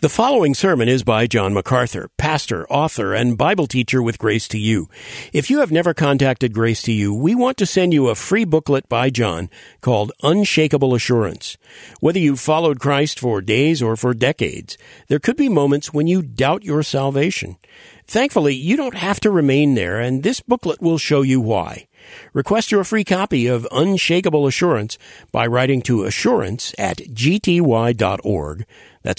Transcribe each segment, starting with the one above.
The following sermon is by John MacArthur, pastor, author, and Bible teacher with Grace to You. If you have never contacted Grace to You, we want to send you a free booklet by John called Unshakable Assurance. Whether you've followed Christ for days or for decades, there could be moments when you doubt your salvation. Thankfully, you don't have to remain there, and this booklet will show you why. Request your free copy of Unshakable Assurance by writing to assurance@gty.org. That's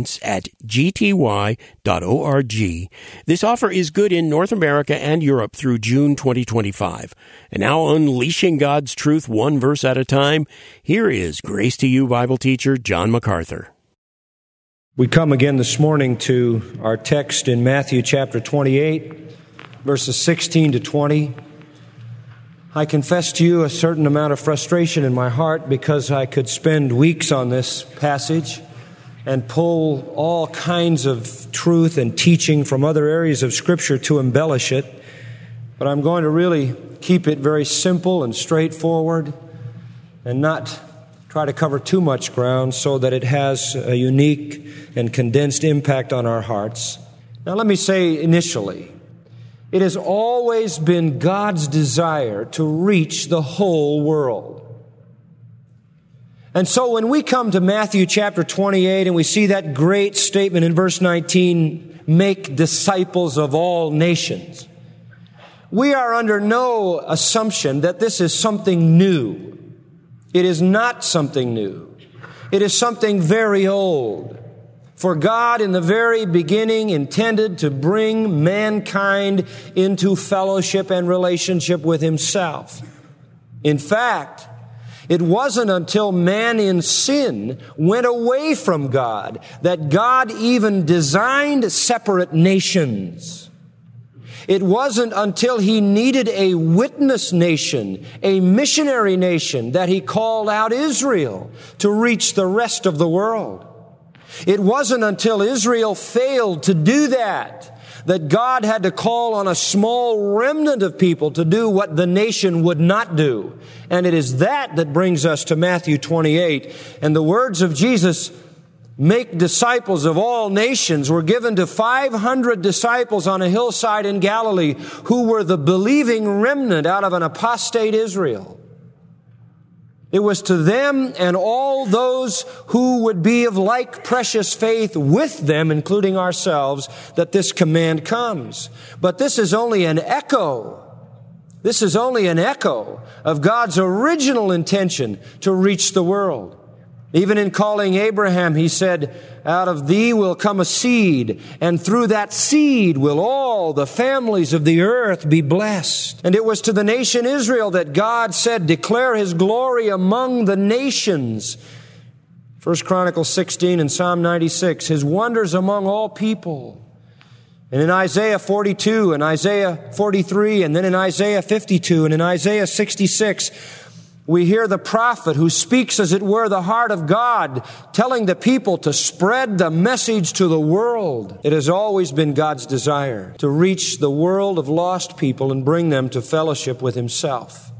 assurance@gty.org. This offer is good in North America and Europe through June 2025. And now, unleashing God's truth one verse at a time, here is Grace to You Bible teacher John MacArthur. We come again this morning to our text in Matthew chapter 28, verses 16 to 20. I confess to you a certain amount of frustration in my heart because I could spend weeks on this passage and pull all kinds of truth and teaching from other areas of Scripture to embellish it. But I'm going to really keep it very simple and straightforward and not try to cover too much ground so that it has a unique and condensed impact on our hearts. Now let me say initially, it has always been God's desire to reach the whole world. And so when we come to Matthew chapter 28 and we see that great statement in verse 19, make disciples of all nations, we are under no assumption that this is something new. It is not something new. It is something very old. For God in the very beginning intended to bring mankind into fellowship and relationship with Himself. In fact, it wasn't until man in sin went away from God that God even designed separate nations. It wasn't until He needed a witness nation, a missionary nation, that He called out Israel to reach the rest of the world. It wasn't until Israel failed to do that God had to call on a small remnant of people to do what the nation would not do. And it is that brings us to Matthew 28. And the words of Jesus, make disciples of all nations, were given to 500 disciples on a hillside in Galilee who were the believing remnant out of an apostate Israel. It was to them and all those who would be of like precious faith with them, including ourselves, that this command comes. But this is only an echo. This is only an echo of God's original intention to reach the world. Even in calling Abraham, He said, out of thee will come a seed, and through that seed will all the families of the earth be blessed. And it was to the nation Israel that God said, declare His glory among the nations. 1 Chronicles 16 and Psalm 96, His wonders among all people. And in Isaiah 42 and Isaiah 43 and then in Isaiah 52 and in Isaiah 66, we hear the prophet who speaks, as it were, the heart of God, telling the people to spread the message to the world. It has always been God's desire to reach the world of lost people and bring them to fellowship with Himself.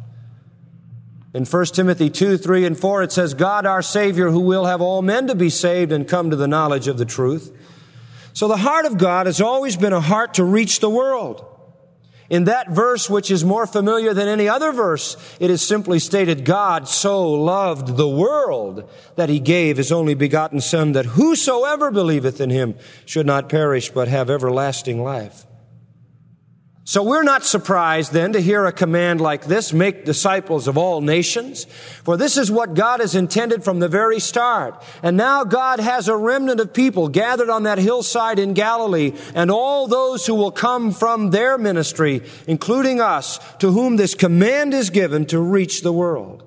In 1 Timothy 2, 3, and 4, it says, God our Savior, who will have all men to be saved and come to the knowledge of the truth. So the heart of God has always been a heart to reach the world. In that verse, which is more familiar than any other verse, it is simply stated, God so loved the world that He gave His only begotten Son, that whosoever believeth in Him should not perish but have everlasting life. So we're not surprised then to hear a command like this, make disciples of all nations, for this is what God has intended from the very start. And now God has a remnant of people gathered on that hillside in Galilee, and all those who will come from their ministry, including us, to whom this command is given to reach the world.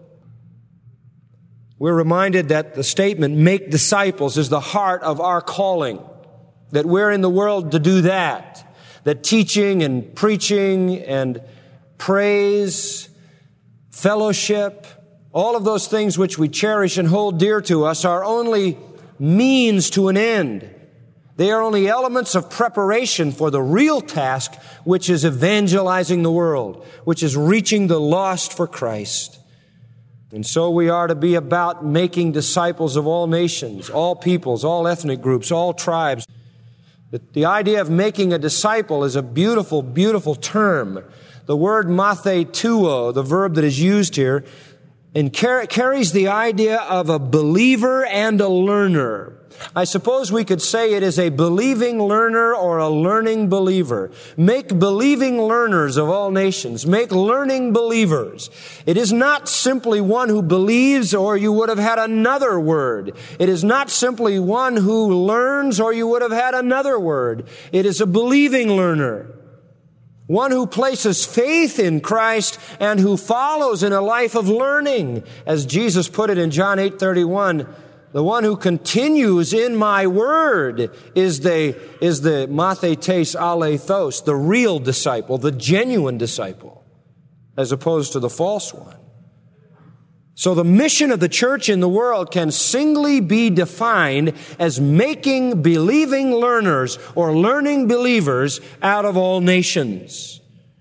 We're reminded that the statement, make disciples, is the heart of our calling, that we're in the world to do that. That teaching and preaching and praise, fellowship, all of those things which we cherish and hold dear to us are only means to an end. They are only elements of preparation for the real task, which is evangelizing the world, which is reaching the lost for Christ. And so we are to be about making disciples of all nations, all peoples, all ethnic groups, all tribes. The idea of making a disciple is a beautiful, beautiful term. The word mathetuo, the verb that is used here, and carries the idea of a believer and a learner. I suppose we could say it is a believing learner or a learning believer. Make believing learners of all nations. Make learning believers. It is not simply one who believes, or you would have had another word. It is not simply one who learns, or you would have had another word. It is a believing learner. One who places faith in Christ and who follows in a life of learning. As Jesus put it in John 8:31, the one who continues in my word is the mathetes alethos, the real disciple, the genuine disciple, as opposed to the false one. So the mission of the church in the world can singly be defined as making believing learners or learning believers out of all nations.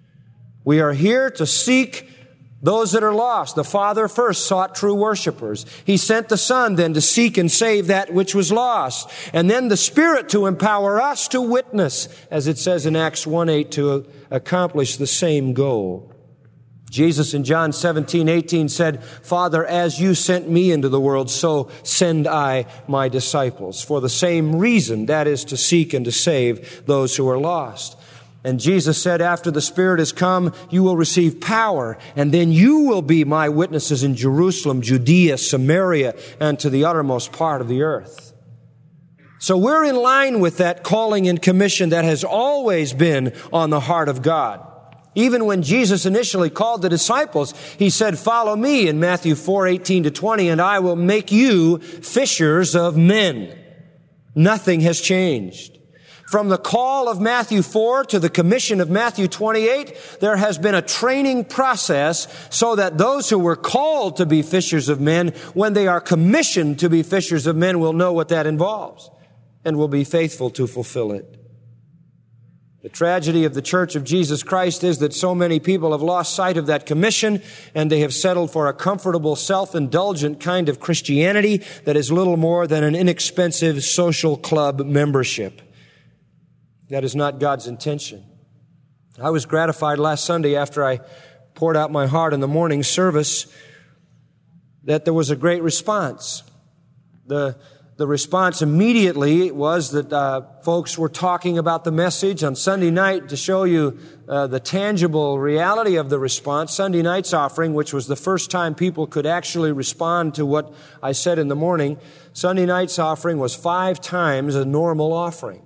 We are here to seek those that are lost. The Father first sought true worshipers. He sent the Son then to seek and save that which was lost. And then the Spirit to empower us to witness, as it says in Acts 1:8, to accomplish the same goal. Jesus in John 17:18 said, Father, as you sent me into the world, so send I my disciples. For the same reason, that is to seek and to save those who are lost. And Jesus said, after the Spirit has come, you will receive power, and then you will be my witnesses in Jerusalem, Judea, Samaria, and to the uttermost part of the earth. So we're in line with that calling and commission that has always been on the heart of God. Even when Jesus initially called the disciples, He said, follow me in Matthew 4:18-20, and I will make you fishers of men. Nothing has changed. From the call of Matthew 4 to the commission of Matthew 28, there has been a training process so that those who were called to be fishers of men, when they are commissioned to be fishers of men, will know what that involves and will be faithful to fulfill it. The tragedy of the Church of Jesus Christ is that so many people have lost sight of that commission, and they have settled for a comfortable, self-indulgent kind of Christianity that is little more than an inexpensive social club membership. That is not God's intention. I was gratified last Sunday after I poured out my heart in the morning service that there was a great response. The response immediately was that folks were talking about the message on Sunday night. To show you the tangible reality of the response, Sunday night's offering, which was the first time people could actually respond to what I said in the morning, Sunday night's offering was 5 times a normal offering.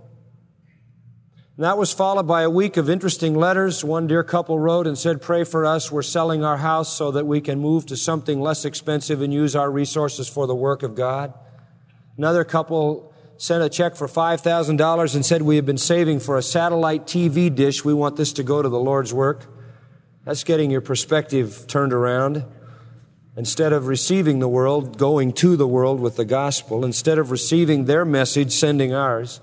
And that was followed by a week of interesting letters. One dear couple wrote and said, pray for us. We're selling our house so that we can move to something less expensive and use our resources for the work of God. Another couple sent a check for $5,000 and said, we have been saving for a satellite TV dish. We want this to go to the Lord's work. That's getting your perspective turned around. Instead of receiving the world, going to the world with the gospel. Instead of receiving their message, sending ours.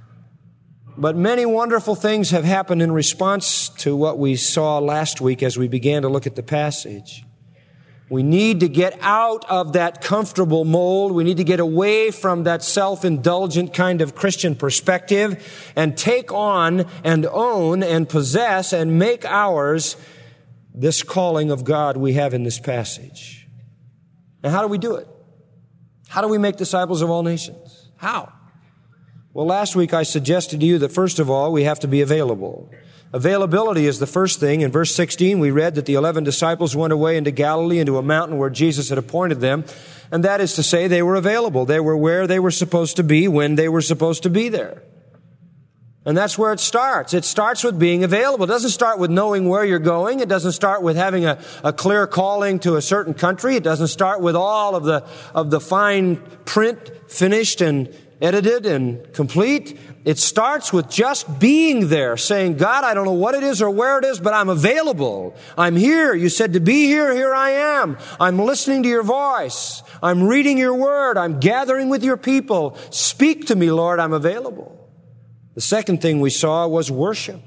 But many wonderful things have happened in response to what we saw last week as we began to look at the passage. We need to get out of that comfortable mold. We need to get away from that self-indulgent kind of Christian perspective and take on and own and possess and make ours this calling of God we have in this passage. And how do we do it? How do we make disciples of all nations? How? Well, last week I suggested to you that first of all, we have to be available. Availability is the first thing. In verse 16, we read that the 11 disciples went away into Galilee, into a mountain where Jesus had appointed them. And that is to say, they were available. They were where they were supposed to be when they were supposed to be there. And that's where it starts. It starts with being available. It doesn't start with knowing where you're going. It doesn't start with having a clear calling to a certain country. It doesn't start with all of the fine print finished and edited and complete. It starts with just being there, saying, God, I don't know what it is or where it is, but I'm available. I'm here. You said to be here. Here I am. I'm listening to your voice. I'm reading your word. I'm gathering with your people. Speak to me, Lord. I'm available. The second thing we saw was worship.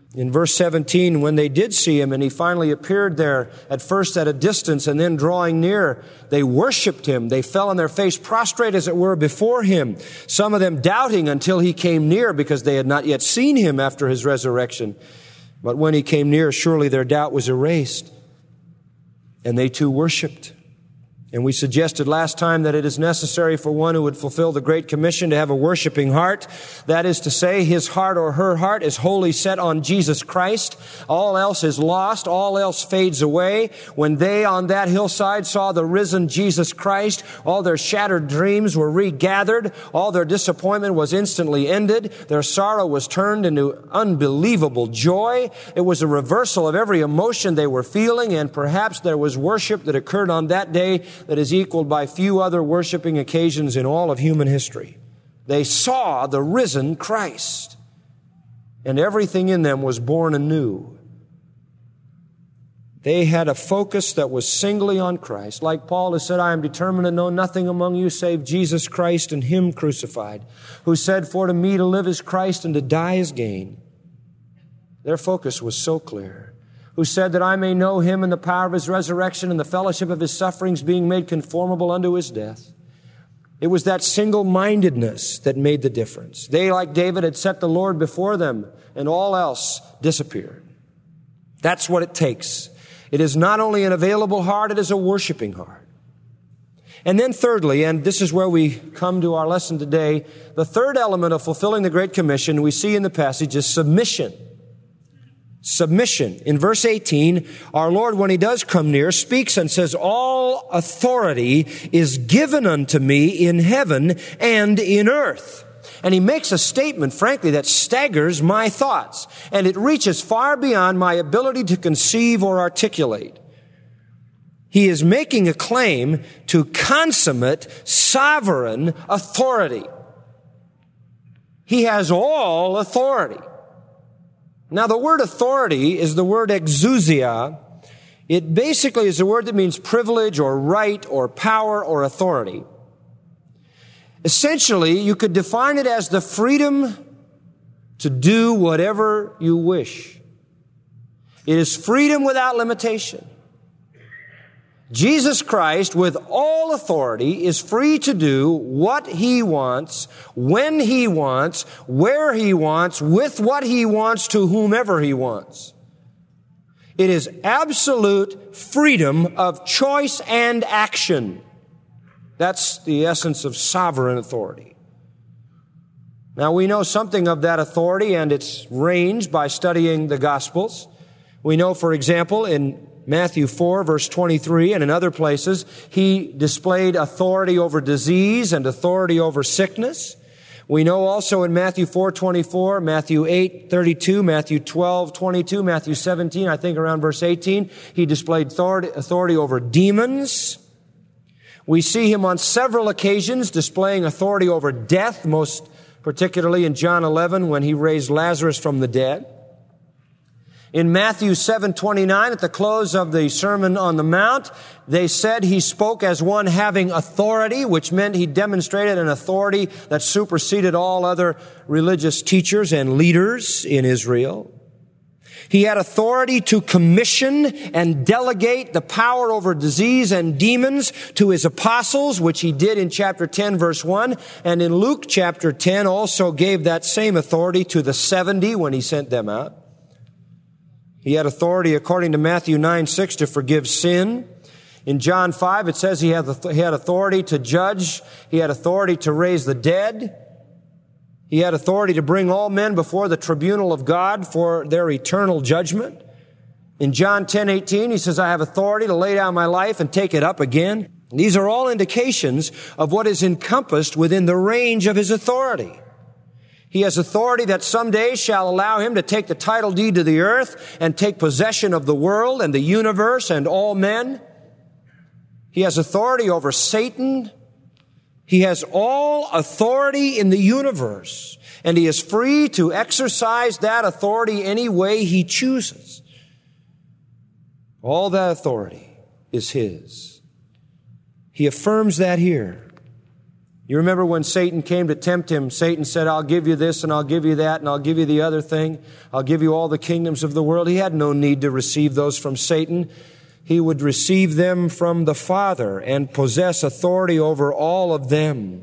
In verse 17, when they did see him and he finally appeared there, at first at a distance and then drawing near, they worshiped him. They fell on their face prostrate, as it were, before him. Some of them doubting until he came near, because they had not yet seen him after his resurrection. But when he came near, surely their doubt was erased, and they too worshiped. And we suggested last time that it is necessary for one who would fulfill the Great Commission to have a worshiping heart. That is to say, his heart or her heart is wholly set on Jesus Christ. All else is lost. All else fades away. When they on that hillside saw the risen Jesus Christ, all their shattered dreams were regathered. All their disappointment was instantly ended. Their sorrow was turned into unbelievable joy. It was a reversal of every emotion they were feeling, and perhaps there was worship that occurred on that day that is equaled by few other worshiping occasions in all of human history. They saw the risen Christ, and everything in them was born anew. They had a focus that was singly on Christ. Like Paul has said, I am determined to know nothing among you save Jesus Christ and Him crucified, who said, for to me to live is Christ and to die is gain. Their focus was so clear. Who said that I may know Him in the power of His resurrection and the fellowship of His sufferings, being made conformable unto His death. It was that single-mindedness that made the difference. They, like David, had set the Lord before them, and all else disappeared. That's what it takes. It is not only an available heart, it is a worshiping heart. And then thirdly, and this is where we come to our lesson today, the third element of fulfilling the Great Commission we see in the passage is submission. Submission. In verse 18, our Lord, when He does come near, speaks and says, all authority is given unto me in heaven and in earth. And He makes a statement, frankly, that staggers my thoughts, and it reaches far beyond my ability to conceive or articulate. He is making a claim to consummate, sovereign authority. He has all authority. Now, the word authority is the word exousia. It basically is a word that means privilege or right or power or authority. Essentially, you could define it as the freedom to do whatever you wish. It is freedom without limitation. Jesus Christ, with all authority, is free to do what He wants, when He wants, where He wants, with what He wants, to whomever He wants. It is absolute freedom of choice and action. That's the essence of sovereign authority. Now, we know something of that authority and its range by studying the Gospels. We know, for example, in Matthew 4, verse 23, and in other places, He displayed authority over disease and authority over sickness. We know also in Matthew 4:24, Matthew 8:32, Matthew 12:22, Matthew 17, I think around verse 18, He displayed authority over demons. We see Him on several occasions displaying authority over death, most particularly in John 11 when He raised Lazarus from the dead. In Matthew 7:29, at the close of the Sermon on the Mount, they said He spoke as one having authority, which meant He demonstrated an authority that superseded all other religious teachers and leaders in Israel. He had authority to commission and delegate the power over disease and demons to His apostles, which He did in chapter 10, verse 1. And in Luke chapter 10 also gave that same authority to the 70 when He sent them out. He had authority, according to Matthew 9:6, to forgive sin. In John 5, it says He had authority to judge. He had authority to raise the dead. He had authority to bring all men before the tribunal of God for their eternal judgment. In John 10:18, He says, I have authority to lay down my life and take it up again. These are all indications of what is encompassed within the range of His authority. He has authority that someday shall allow Him to take the title deed to the earth and take possession of the world and the universe and all men. He has authority over Satan. He has all authority in the universe, and He is free to exercise that authority any way He chooses. All that authority is His. He affirms that here. You remember when Satan came to tempt him, Satan said, I'll give you this and I'll give you that and I'll give you the other thing. I'll give you all the kingdoms of the world. He had no need to receive those from Satan. He would receive them from the Father and possess authority over all of them.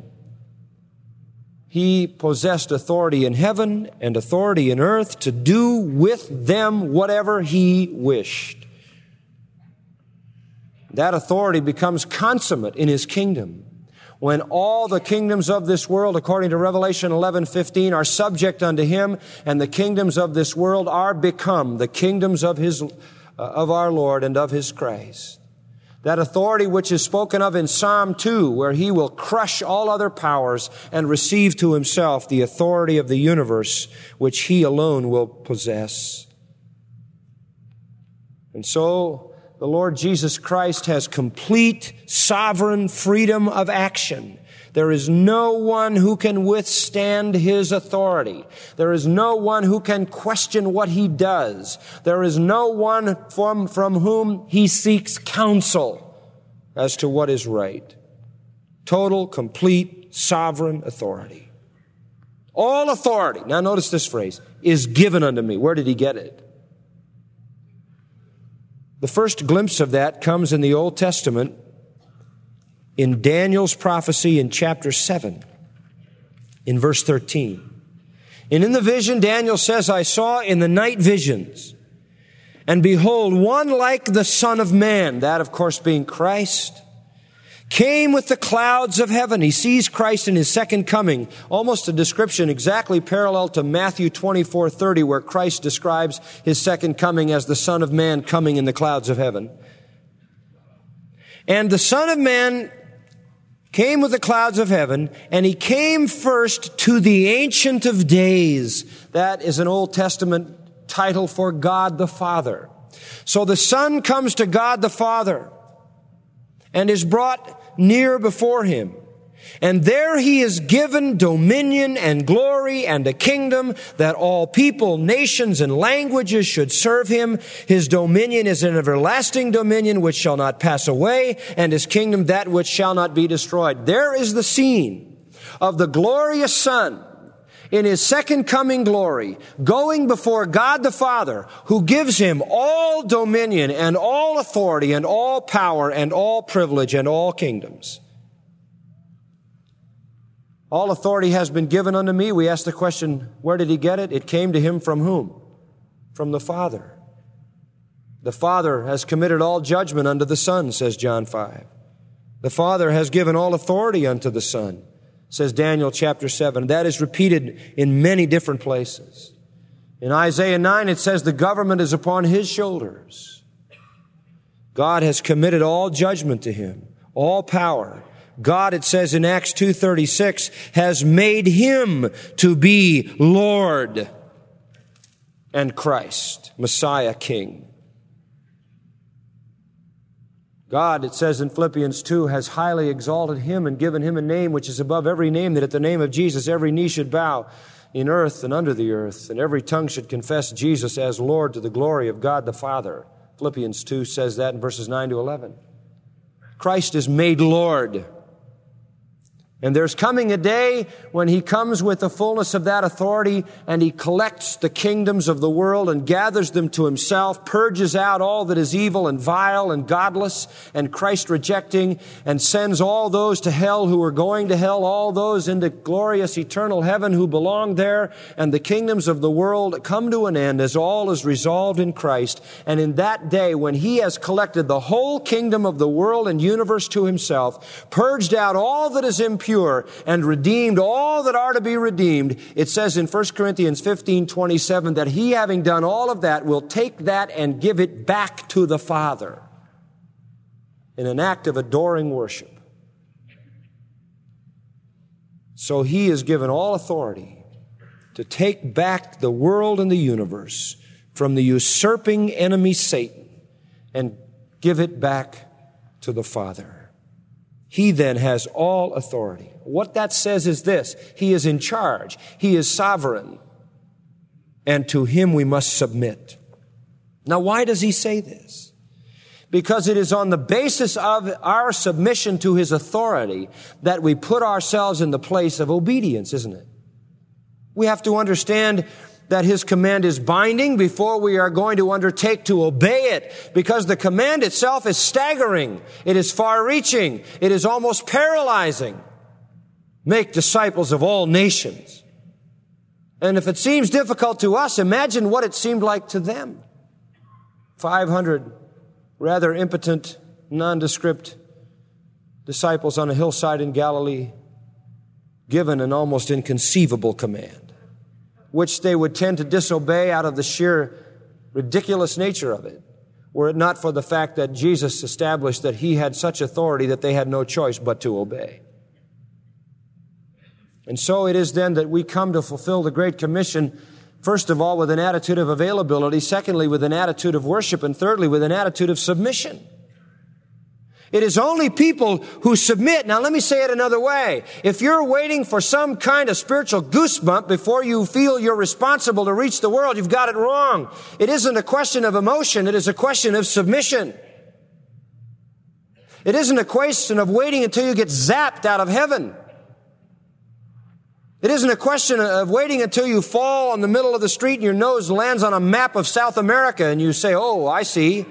He possessed authority in heaven and authority in earth to do with them whatever he wished. That authority becomes consummate in his kingdom when all the kingdoms of this world, according to Revelation 11:15, are subject unto him, and the kingdoms of this world are become the kingdoms of our Lord and of his Christ. That authority which is spoken of in Psalm 2, where he will crush all other powers and receive to himself the authority of the universe, which he alone will possess. And so, the Lord Jesus Christ has complete sovereign freedom of action. There is no one who can withstand his authority. There is no one who can question what he does. There is no one from whom he seeks counsel as to what is right. Total, complete, sovereign authority. All authority, now notice this phrase, is given unto me. Where did he get it? The first glimpse of that comes in the Old Testament in Daniel's prophecy in chapter 7, in verse 13. And in the vision, Daniel says, I saw in the night visions, and behold, one like the Son of Man, that of course being Christ, came with the clouds of heaven. He sees Christ in his second coming, almost a description exactly parallel to Matthew 24:30, where Christ describes his second coming as the Son of Man coming in the clouds of heaven. And the Son of Man came with the clouds of heaven, and he came first to the Ancient of Days. That is an Old Testament title for God the Father. So the Son comes to God the Father and is brought near before him. And there he is given dominion and glory and a kingdom that all people, nations, and languages should serve him. His dominion is an everlasting dominion which shall not pass away, and his kingdom that which shall not be destroyed. There is the scene of the glorious Son in his second coming glory, going before God the Father, who gives him all dominion and all authority and all power and all privilege and all kingdoms. All authority has been given unto me. We ask the question, where did he get it? It came to him from whom? From the Father. The Father has committed all judgment unto the Son, says John 5. The Father has given all authority unto the Son, says Daniel chapter 7. That is repeated in many different places. In Isaiah 9, it says the government is upon his shoulders. God has committed all judgment to him, all power. God, it says in Acts 2:36, has made him to be Lord and Christ, Messiah, King. God, it says in Philippians 2, has highly exalted him and given him a name which is above every name, that at the name of Jesus every knee should bow in earth and under the earth, and every tongue should confess Jesus as Lord to the glory of God the Father. Philippians 2 says that in verses 9 to 11. Christ is made Lord. And there's coming a day when he comes with the fullness of that authority, and he collects the kingdoms of the world and gathers them to himself, purges out all that is evil and vile and godless and Christ rejecting, and sends all those to hell who are going to hell, all those into glorious eternal heaven who belong there, and the kingdoms of the world come to an end as all is resolved in Christ. And in that day, when he has collected the whole kingdom of the world and universe to himself, purged out all that is impure, and redeemed all that are to be redeemed, it says in 1 Corinthians 15:27 that he, having done all of that, will take that and give it back to the Father in an act of adoring worship. So he is given all authority to take back the world and the universe from the usurping enemy Satan and give it back to the Father. He then has all authority. What that says is this: he is in charge. He is sovereign. And to him we must submit. Now, why does he say this? Because it is on the basis of our submission to His authority that we put ourselves in the place of obedience, isn't it? We have to understand that His command is binding before we are going to undertake to obey it, because the command itself is staggering. It is far-reaching. It is almost paralyzing. Make disciples of all nations. And if it seems difficult to us, imagine what it seemed like to them. 500 rather impotent, nondescript disciples on a hillside in Galilee, given an almost inconceivable command, which they would tend to disobey out of the sheer ridiculous nature of it, were it not for the fact that Jesus established that He had such authority that they had no choice but to obey. And so it is then that we come to fulfill the Great Commission, first of all, with an attitude of availability, secondly, with an attitude of worship, and thirdly, with an attitude of submission. It is only people who submit. Now, let me say it another way. If you're waiting for some kind of spiritual goosebump before you feel you're responsible to reach the world, you've got it wrong. It isn't a question of emotion. It is a question of submission. It isn't a question of waiting until you get zapped out of heaven. It isn't a question of waiting until you fall on the middle of the street and your nose lands on a map of South America and you say, "Oh, I see."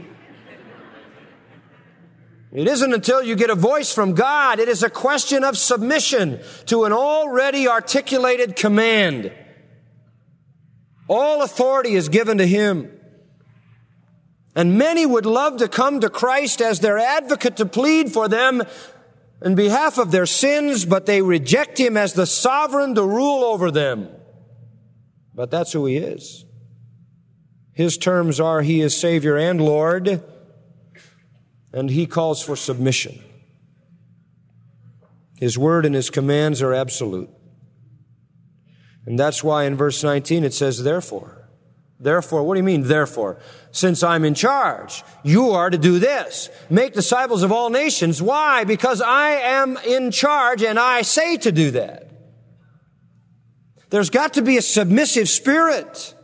It isn't until you get a voice from God. It is a question of submission to an already articulated command. All authority is given to Him. And many would love to come to Christ as their advocate to plead for them in behalf of their sins, but they reject Him as the sovereign to rule over them. But that's who He is. His terms are He is Savior and Lord, and He calls for submission. His word and His commands are absolute. And that's why in verse 19 it says, therefore. Therefore, what do you mean, therefore? Since I'm in charge, you are to do this. Make disciples of all nations. Why? Because I am in charge and I say to do that. There's got to be a submissive spirit.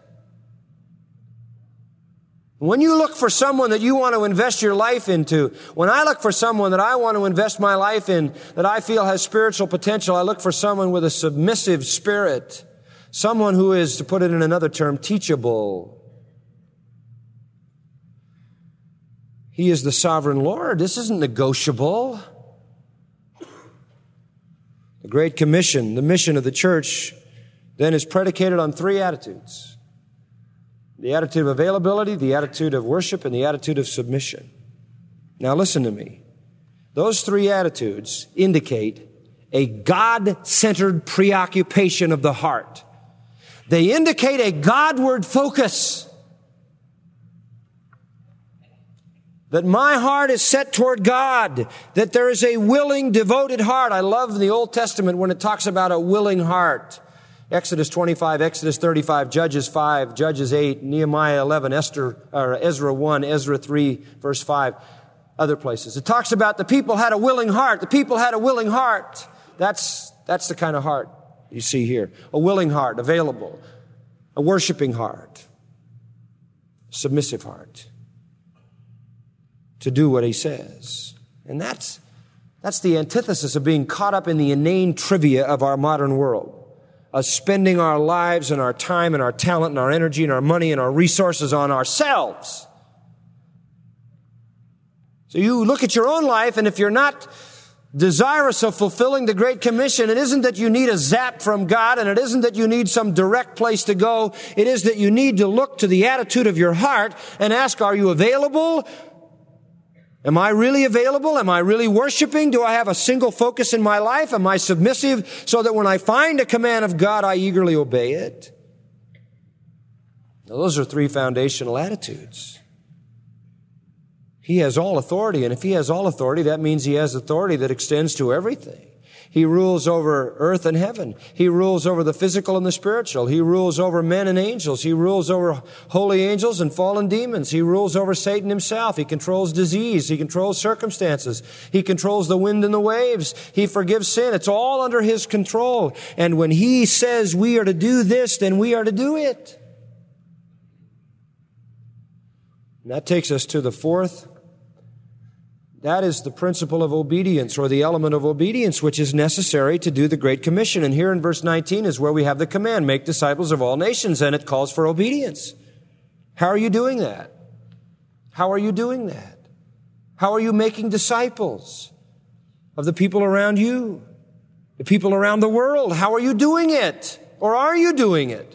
When you look for someone that you want to invest your life into, when I look for someone that I want to invest my life in, that I feel has spiritual potential, I look for someone with a submissive spirit. Someone who is, to put it in another term, teachable. He is the sovereign Lord. This isn't negotiable. The Great Commission, the mission of the church, then is predicated on three attitudes. The attitude of availability, the attitude of worship, and the attitude of submission. Now listen to me. Those three attitudes indicate a God-centered preoccupation of the heart. They indicate a Godward focus. That my heart is set toward God. That there is a willing, devoted heart. I love the Old Testament when it talks about a willing heart. Exodus 25, Exodus 35, Judges 5, Judges 8, Nehemiah 11, Ezra 1, Ezra 3, verse 5, other places. It talks about the people had a willing heart. The people had a willing heart. That's the kind of heart you see here. A willing heart, available. A worshiping heart. Submissive heart. To do what He says. And that's the antithesis of being caught up in the inane trivia of our modern world. Of spending our lives and our time and our talent and our energy and our money and our resources on ourselves. So you look at your own life, and if you're not desirous of fulfilling the Great Commission, it isn't that you need a zap from God, and it isn't that you need some direct place to go. It is that you need to look to the attitude of your heart and ask, are you available? Am I really available? Am I really worshiping? Do I have a single focus in my life? Am I submissive so that when I find a command of God, I eagerly obey it? Now, those are three foundational attitudes. He has all authority, and if He has all authority, that means He has authority that extends to everything. He rules over earth and heaven. He rules over the physical and the spiritual. He rules over men and angels. He rules over holy angels and fallen demons. He rules over Satan himself. He controls disease. He controls circumstances. He controls the wind and the waves. He forgives sin. It's all under His control. And when He says we are to do this, then we are to do it. And that takes us to the fourth That is the principle of obedience, or the element of obedience, which is necessary to do the Great Commission. And here in verse 19 is where we have the command, make disciples of all nations, and it calls for obedience. How are you doing that? How are you doing that? How are you making disciples of the people around you, the people around the world? How are you doing it? Or are you doing it?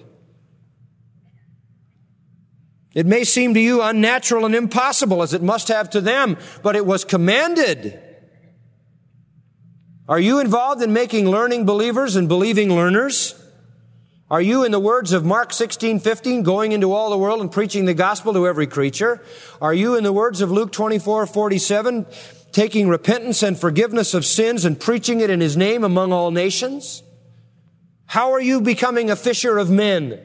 It may seem to you unnatural and impossible, as it must have to them, but it was commanded. Are you involved in making learning believers and believing learners? Are you, in the words of Mark 16:15, going into all the world and preaching the gospel to every creature? Are you, in the words of Luke 24:47, taking repentance and forgiveness of sins and preaching it in His name among all nations? How are you becoming a fisher of men?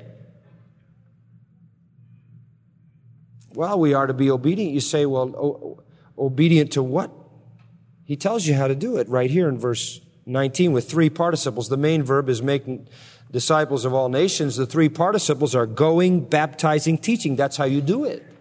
Well, we are to be obedient. You say, well, obedient to what? He tells you how to do it right here in verse 19 with three participles. The main verb is making disciples of all nations. The three participles are going, baptizing, teaching. That's how you do it.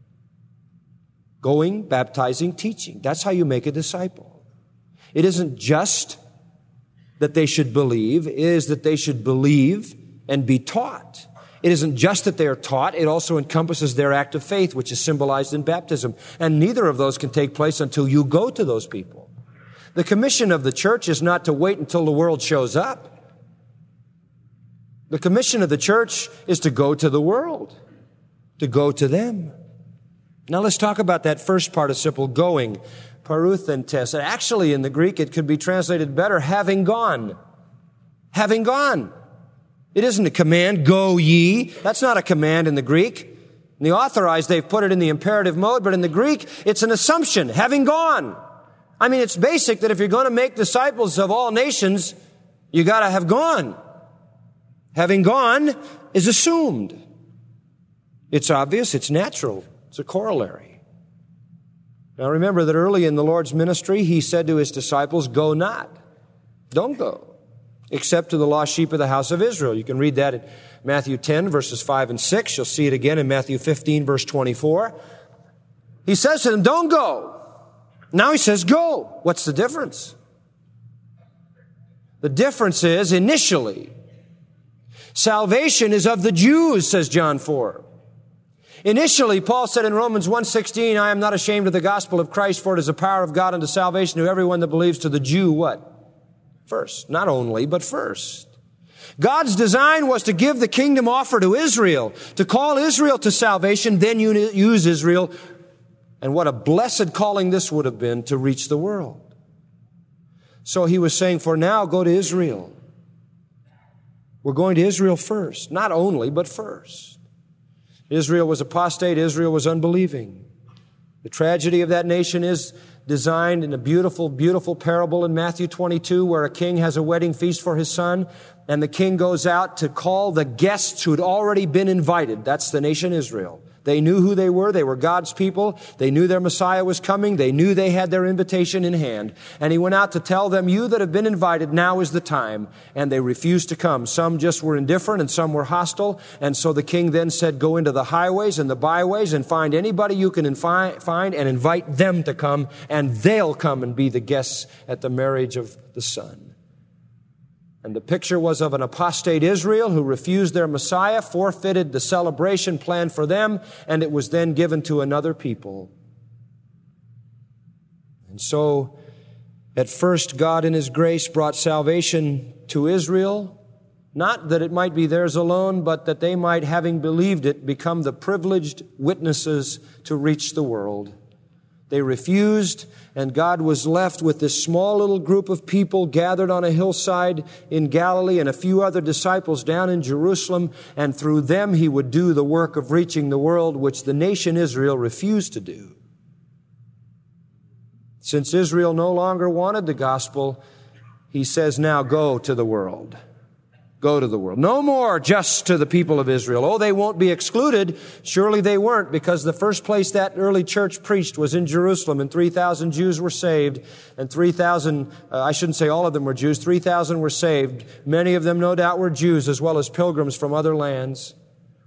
Going, baptizing, teaching. That's how you make a disciple. It isn't just that they should believe. It is that they should believe and be taught. It isn't just that they are taught, it also encompasses their act of faith, which is symbolized in baptism. And neither of those can take place until you go to those people. The commission of the church is not to wait until the world shows up. The commission of the church is to go to the world, to go to them. Now let's talk about that first participle, going, paruthentes. Actually, in the Greek, it could be translated better, having gone. Having gone. It isn't a command, go ye. That's not a command in the Greek. In the Authorized, they've put it in the imperative mode, but in the Greek, it's an assumption, having gone. I mean, it's basic that if you're going to make disciples of all nations, you got to have gone. Having gone is assumed. It's obvious, it's natural, it's a corollary. Now remember that early in the Lord's ministry, He said to His disciples, go not. Don't go. Except to the lost sheep of the house of Israel. You can read that in Matthew 10, verses 5 and 6. You'll see it again in Matthew 15, verse 24. He says to them, don't go. Now He says, go. What's the difference? The difference is, initially, salvation is of the Jews, says John 4. Initially, Paul said in Romans 1:16, I am not ashamed of the gospel of Christ, for it is the power of God unto salvation to everyone that believes, to the Jew, what? First. Not only, but first. God's design was to give the kingdom offer to Israel, to call Israel to salvation, then use Israel. And what a blessed calling this would have been to reach the world. So He was saying, for now, go to Israel. We're going to Israel first. Not only, but first. Israel was apostate. Israel was unbelieving. The tragedy of that nation is designed in a beautiful, beautiful parable in Matthew 22, where a king has a wedding feast for his son, and the king goes out to call the guests who had already been invited. That's the nation Israel. They knew who they were. They were God's people. They knew their Messiah was coming. They knew they had their invitation in hand. And He went out to tell them, you that have been invited, now is the time. And they refused to come. Some just were indifferent and some were hostile. And so the king then said, go into the highways and the byways and find anybody you can find and invite them to come, and they'll come and be the guests at the marriage of the Son. And the picture was of an apostate Israel who refused their Messiah, forfeited the celebration planned for them, and it was then given to another people. And so, at first, God in His grace brought salvation to Israel, not that it might be theirs alone, but that they might, having believed it, become the privileged witnesses to reach the world. They refused, and God was left with this small little group of people gathered on a hillside in Galilee and a few other disciples down in Jerusalem, and through them He would do the work of reaching the world, which the nation Israel refused to do. Since Israel no longer wanted the gospel, He says, now go to the world. Go to the world. No more just to the people of Israel. Oh, they won't be excluded. Surely they weren't, because the first place that early church preached was in Jerusalem, and 3,000 Jews were saved, and 3,000, I shouldn't say all of them were Jews, 3,000 were saved. Many of them, no doubt, were Jews as well as pilgrims from other lands.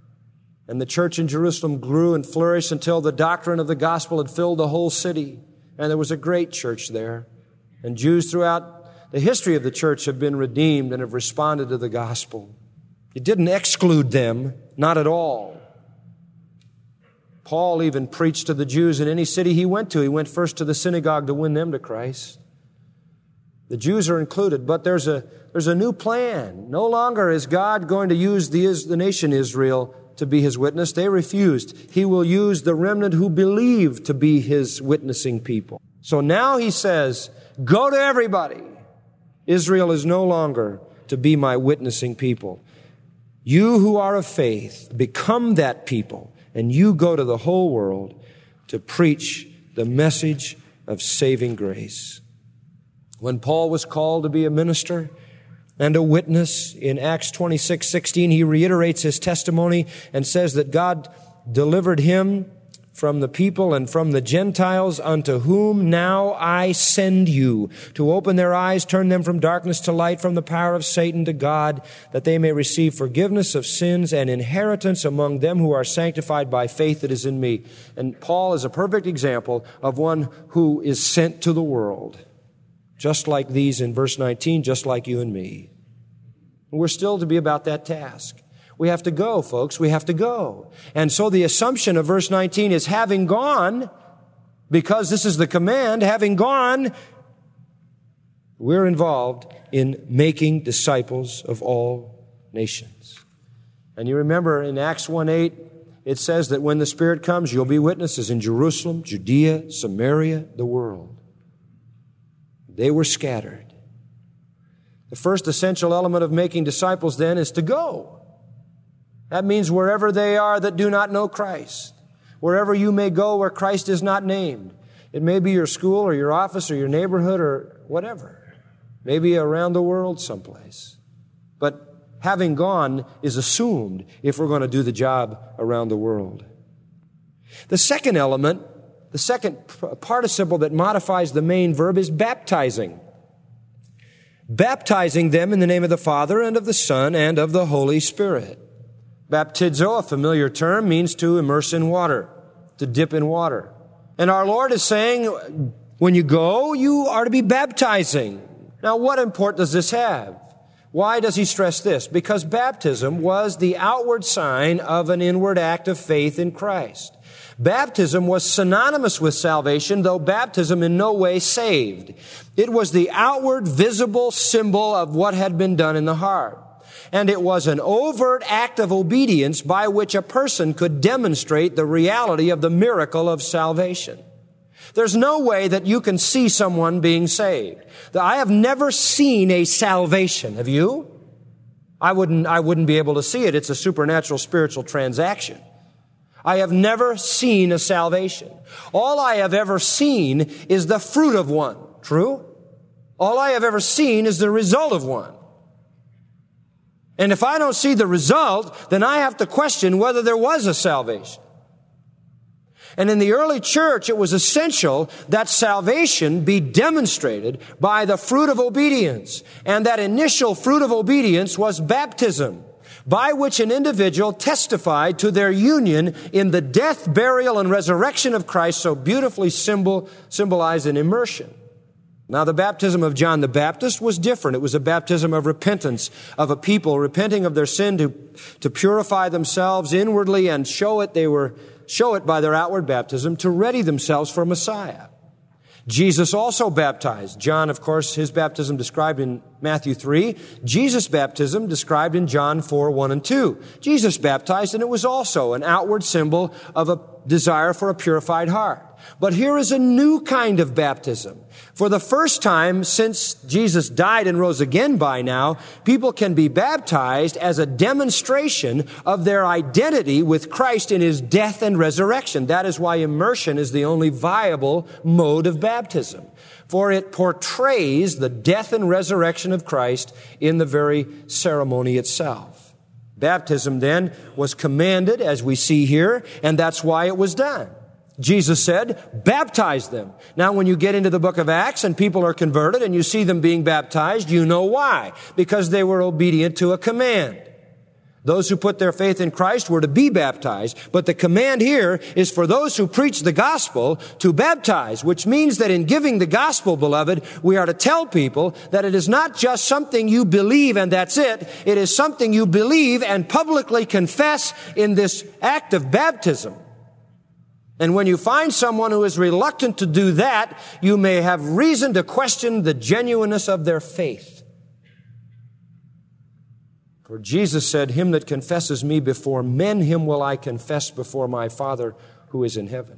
And the church in Jerusalem grew and flourished until the doctrine of the gospel had filled the whole city. And there was a great church there. And Jews throughout the history of the church have been redeemed and have responded to the gospel. It didn't exclude them, not at all. Paul even preached to the Jews in any city he went to. He went first to the synagogue to win them to Christ. The Jews are included, but there's a new plan. No longer is God going to use the nation Israel to be His witness. They refused. He will use the remnant who believe to be His witnessing people. So now He says, go to everybody. Israel is no longer to be my witnessing people. You who are of faith, become that people, and you go to the whole world to preach the message of saving grace. When Paul was called to be a minister and a witness in Acts 26:16, he reiterates his testimony and says that God delivered him from the people and from the Gentiles, unto whom now I send you, to open their eyes, turn them from darkness to light, from the power of Satan to God, that they may receive forgiveness of sins and inheritance among them who are sanctified by faith that is in me. And Paul is a perfect example of one who is sent to the world, just like these in verse 19, just like you and me. We're still to be about that task. We have to go, folks. We have to go. And so the assumption of verse 19 is, having gone, because this is the command, having gone, we're involved in making disciples of all nations. And you remember in Acts 1:8, it says that when the Spirit comes, you'll be witnesses in Jerusalem, Judea, Samaria, the world. They were scattered. The first essential element of making disciples then is to go. That means wherever they are that do not know Christ, wherever you may go where Christ is not named. It may be your school or your office or your neighborhood or whatever. Maybe around the world someplace. But having gone is assumed if we're going to do the job around the world. The second element, the second participle that modifies the main verb is baptizing. Baptizing them in the name of the Father and of the Son and of the Holy Spirit. Baptizo, a familiar term, means to immerse in water, to dip in water. And our Lord is saying, when you go, you are to be baptizing. Now, what import does this have? Why does he stress this? Because baptism was the outward sign of an inward act of faith in Christ. Baptism was synonymous with salvation, though baptism in no way saved. It was the outward, visible symbol of what had been done in the heart. And it was an overt act of obedience by which a person could demonstrate the reality of the miracle of salvation. There's no way that you can see someone being saved. I have never seen a salvation. Have you? I wouldn't be able to see it. It's a supernatural spiritual transaction. I have never seen a salvation. All I have ever seen is the fruit of one. True? All I have ever seen is the result of one. And if I don't see the result, then I have to question whether there was a salvation. And in the early church, it was essential that salvation be demonstrated by the fruit of obedience. And that initial fruit of obedience was baptism, by which an individual testified to their union in the death, burial, and resurrection of Christ, so beautifully symbolized in immersion. Now, the baptism of John the Baptist was different. It was a baptism of repentance, of a people repenting of their sin to purify themselves inwardly and show it by their outward baptism to ready themselves for Messiah. Jesus also baptized. John, of course, his baptism described in Matthew 3. Jesus' baptism described in John 4, 1 and 2. Jesus baptized, and it was also an outward symbol of a desire for a purified heart. But here is a new kind of baptism. For the first time since Jesus died and rose again by now, people can be baptized as a demonstration of their identity with Christ in His death and resurrection. That is why immersion is the only viable mode of baptism. For it portrays the death and resurrection of Christ in the very ceremony itself. Baptism then was commanded, as we see here, and that's why it was done. Jesus said, baptize them. Now, when you get into the book of Acts and people are converted and you see them being baptized, you know why. Because they were obedient to a command. Those who put their faith in Christ were to be baptized, but the command here is for those who preach the gospel to baptize, which means that in giving the gospel, beloved, we are to tell people that it is not just something you believe and that's it. It is something you believe and publicly confess in this act of baptism. And when you find someone who is reluctant to do that, you may have reason to question the genuineness of their faith. For Jesus said, "Him that confesses me before men, him will I confess before my Father who is in heaven."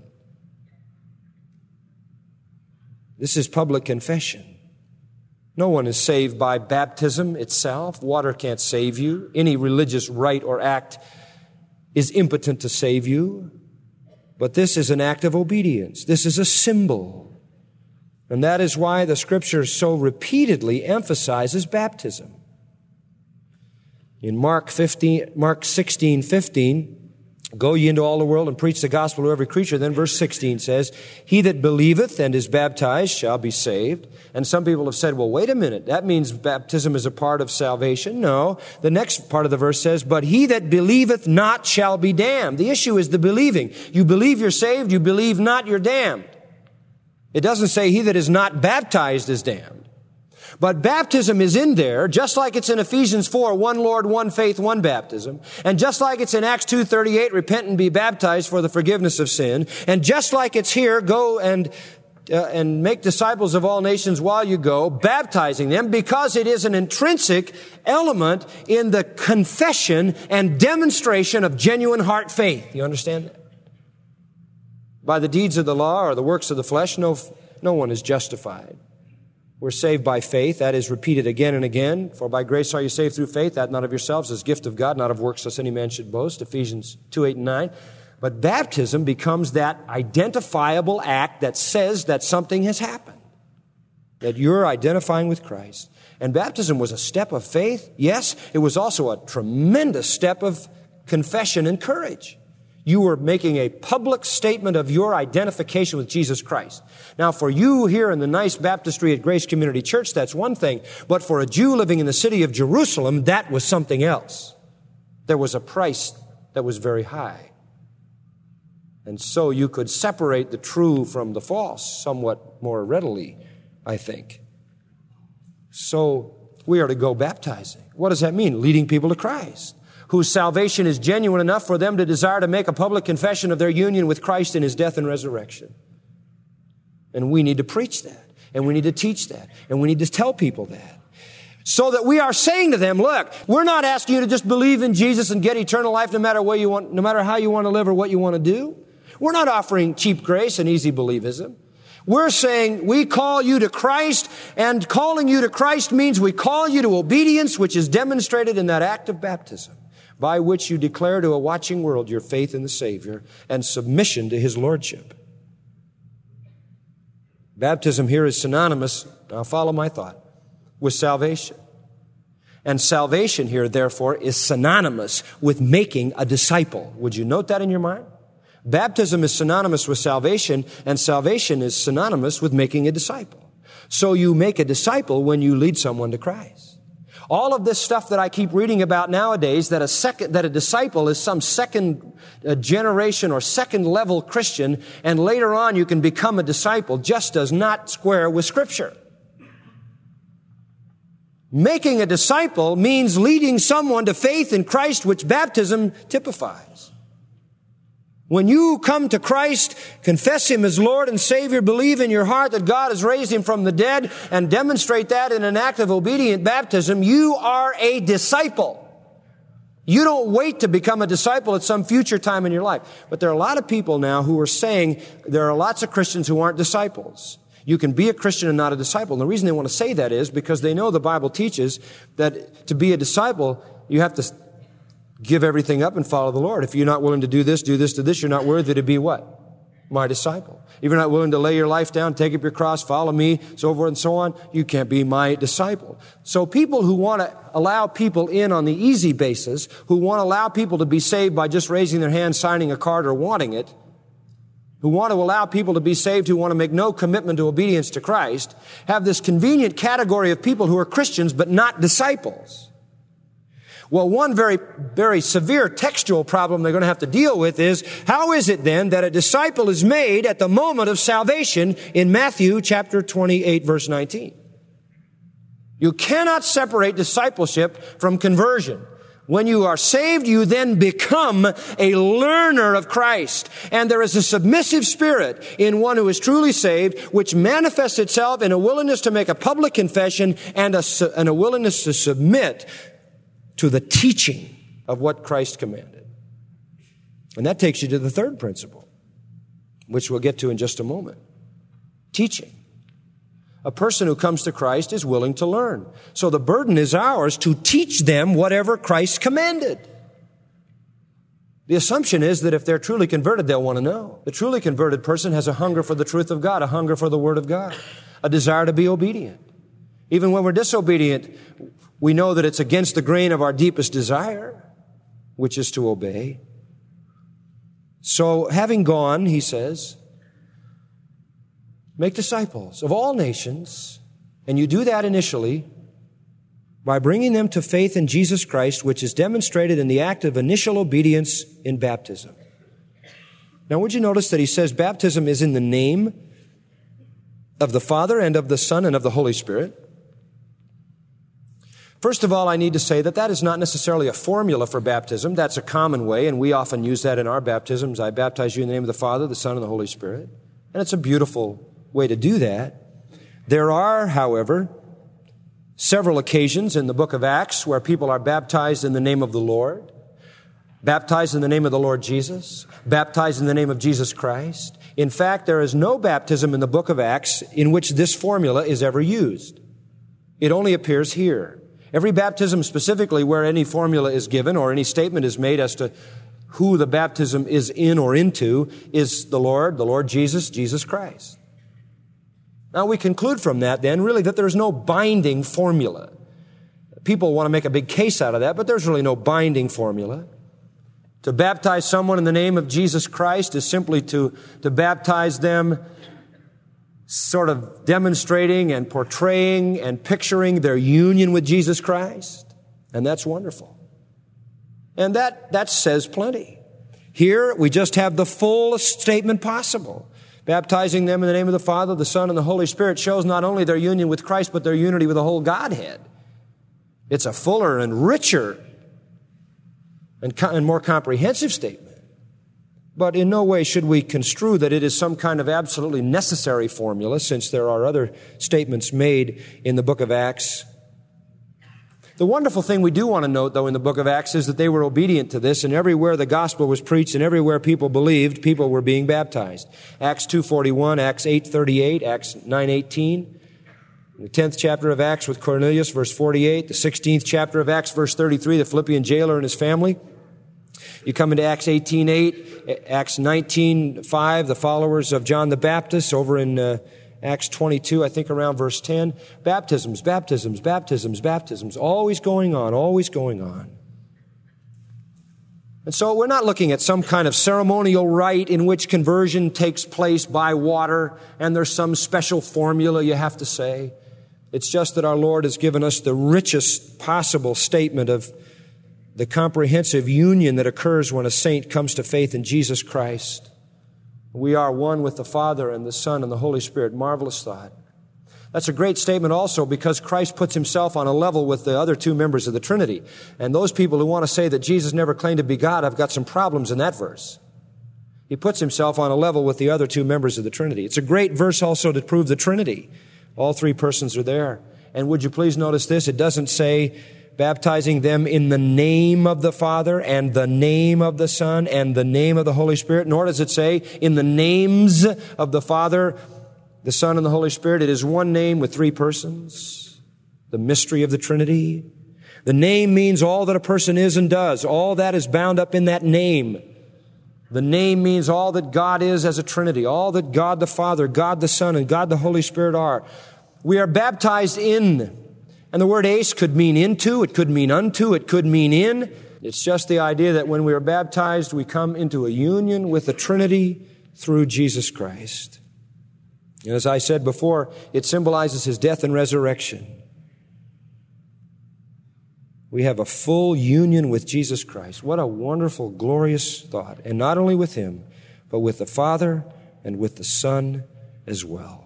This is public confession. No one is saved by baptism itself. Water can't save you. Any religious rite or act is impotent to save you. But this is an act of obedience. This is a symbol. And that is why the Scripture so repeatedly emphasizes baptism. In Mark 16:15, "Go ye into all the world and preach the gospel to every creature." Then verse 16 says, "He that believeth and is baptized shall be saved." And some people have said, well, wait a minute, that means baptism is a part of salvation. No, the next part of the verse says, "But he that believeth not shall be damned." The issue is the believing. You believe you're saved, you believe not, you're damned. It doesn't say he that is not baptized is damned. But baptism is in there, just like it's in Ephesians 4, one Lord, one faith, one baptism. And just like it's in Acts 2:38, repent and be baptized for the forgiveness of sin. And just like it's here, go and make disciples of all nations while you go, baptizing them, because it is an intrinsic element in the confession and demonstration of genuine heart faith. You understand that? By the deeds of the law or the works of the flesh, no one is justified. We're saved by faith. That is repeated again and again. "For by grace are you saved through faith, that not of yourselves, is gift of God, not of works, lest any man should boast." Ephesians 2:8 and 9. But baptism becomes that identifiable act that says that something has happened, that you're identifying with Christ. And baptism was a step of faith. Yes, it was also a tremendous step of confession and courage. You were making a public statement of your identification with Jesus Christ. Now, for you here in the nice baptistry at Grace Community Church, that's one thing. But for a Jew living in the city of Jerusalem, that was something else. There was a price that was very high. And so you could separate the true from the false somewhat more readily, I think. So we are to go baptizing. What does that mean? Leading people to Christ, whose salvation is genuine enough for them to desire to make a public confession of their union with Christ in His death and resurrection. And we need to preach that, and we need to teach that, and we need to tell people that. So that we are saying to them, look, we're not asking you to just believe in Jesus and get eternal life no matter what you want, no matter how you want to live or what you want to do. We're not offering cheap grace and easy believism. We're saying we call you to Christ, and calling you to Christ means we call you to obedience, which is demonstrated in that act of baptism, by which you declare to a watching world your faith in the Savior and submission to His Lordship. Baptism here is synonymous, now follow my thought, with salvation. And salvation here, therefore, is synonymous with making a disciple. Would you note that in your mind? Baptism is synonymous with salvation, and salvation is synonymous with making a disciple. So you make a disciple when you lead someone to Christ. All of this stuff that I keep reading about nowadays, that a disciple is some second generation or second level Christian, and later on you can become a disciple, just does not square with Scripture. Making a disciple means leading someone to faith in Christ, which baptism typifies. When you come to Christ, confess Him as Lord and Savior, believe in your heart that God has raised Him from the dead, and demonstrate that in an act of obedient baptism, you are a disciple. You don't wait to become a disciple at some future time in your life. But there are a lot of people now who are saying there are lots of Christians who aren't disciples. You can be a Christian and not a disciple. And the reason they want to say that is because they know the Bible teaches that to be a disciple, you have to give everything up and follow the Lord. If you're not willing to do this, you're not worthy to be what? My disciple. If you're not willing to lay your life down, take up your cross, follow me, so forth and so on, you can't be my disciple. So people who want to allow people in on the easy basis, who want to allow people to be saved by just raising their hand, signing a card, or wanting it, who want to allow people to be saved who want to make no commitment to obedience to Christ, have this convenient category of people who are Christians but not disciples. Well, one very, very severe textual problem they're going to have to deal with is, how is it then that a disciple is made at the moment of salvation in Matthew chapter 28, verse 19? You cannot separate discipleship from conversion. When you are saved, you then become a learner of Christ. And there is a submissive spirit in one who is truly saved, which manifests itself in a willingness to make a public confession and a willingness to submit to the teaching of what Christ commanded. And that takes you to the third principle, which we'll get to in just a moment. Teaching. A person who comes to Christ is willing to learn. So the burden is ours to teach them whatever Christ commanded. The assumption is that if they're truly converted, they'll want to know. The truly converted person has a hunger for the truth of God, a hunger for the Word of God, a desire to be obedient. Even when we're disobedient, we know that it's against the grain of our deepest desire, which is to obey. So having gone, he says, make disciples of all nations, and you do that initially by bringing them to faith in Jesus Christ, which is demonstrated in the act of initial obedience in baptism. Now, would you notice that he says baptism is in the name of the Father and of the Son and of the Holy Spirit? First of all, I need to say that that is not necessarily a formula for baptism. That's a common way, and we often use that in our baptisms. I baptize you in the name of the Father, the Son, and the Holy Spirit. And it's a beautiful way to do that. There are, however, several occasions in the book of Acts where people are baptized in the name of the Lord, baptized in the name of the Lord Jesus, baptized in the name of Jesus Christ. In fact, there is no baptism in the book of Acts in which this formula is ever used. It only appears here. Every baptism specifically where any formula is given or any statement is made as to who the baptism is in or into is the Lord Jesus, Jesus Christ. Now we conclude from that then really that there's no binding formula. People want to make a big case out of that, but there's really no binding formula. To baptize someone in the name of Jesus Christ is simply to baptize them sort of demonstrating and portraying and picturing their union with Jesus Christ. And that's wonderful. And that says plenty. Here we just have the fullest statement possible. Baptizing them in the name of the Father, the Son, and the Holy Spirit shows not only their union with Christ, but their unity with the whole Godhead. It's a fuller and richer and more comprehensive statement. But in no way should we construe that it is some kind of absolutely necessary formula, since there are other statements made in the book of Acts. The wonderful thing we do want to note, though, in the book of Acts is that they were obedient to this, and everywhere the gospel was preached and everywhere people believed, people were being baptized. Acts 2:41, Acts 8:38, Acts 9:18. The 10th chapter of Acts with Cornelius, verse 48. The 16th chapter of Acts, verse 33, the Philippian jailer and his family. You come into Acts 18:8, Acts 19:5, the followers of John the Baptist, over in Acts 22, I think around verse 10. Baptisms, baptisms, baptisms, baptisms, always going on, always going on. And so we're not looking at some kind of ceremonial rite in which conversion takes place by water and there's some special formula you have to say. It's just that our Lord has given us the richest possible statement of the comprehensive union that occurs when a saint comes to faith in Jesus Christ. We are one with the Father and the Son and the Holy Spirit. Marvelous thought. That's a great statement also because Christ puts himself on a level with the other two members of the Trinity. And those people who want to say that Jesus never claimed to be God have got some problems in that verse. He puts himself on a level with the other two members of the Trinity. It's a great verse also to prove the Trinity. All three persons are there. And would you please notice this? It doesn't say baptizing them in the name of the Father and the name of the Son and the name of the Holy Spirit, nor does it say in the names of the Father, the Son, and the Holy Spirit. It is one name with three persons, the mystery of the Trinity. The name means all that a person is and does. All that is bound up in that name. The name means all that God is as a Trinity, all that God the Father, God the Son, and God the Holy Spirit are. We are baptized in. And the word ace could mean into, it could mean unto, it could mean in. It's just the idea that when we are baptized, we come into a union with the Trinity through Jesus Christ. And as I said before, it symbolizes his death and resurrection. We have a full union with Jesus Christ. What a wonderful, glorious thought. And not only with Him, but with the Father and with the Son as well.